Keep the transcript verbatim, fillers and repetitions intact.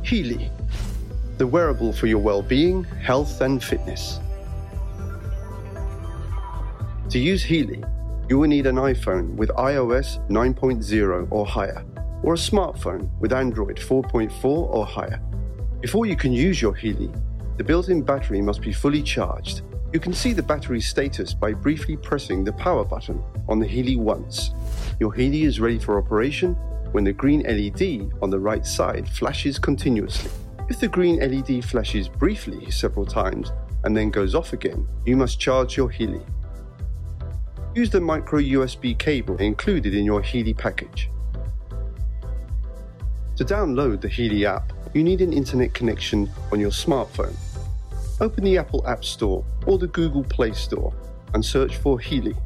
Healy, the wearable for your well-being, health and fitness. To use Healy, you will need an iPhone with i O S nine point oh or higher, or a smartphone with Android four point four or higher. Before you can use your Healy, the built-in battery must be fully charged. You can see the battery status by briefly pressing the power button on the Healy once. Your Healy is ready for operation when the green L E D on the right side flashes continuously. If the green L E D flashes briefly several times and then goes off again, you must charge your Healy. Use the micro U S B cable included in your Healy package. To download the Healy app, you need an internet connection on your smartphone. Open the Apple App Store or the Google Play Store and search for Healy.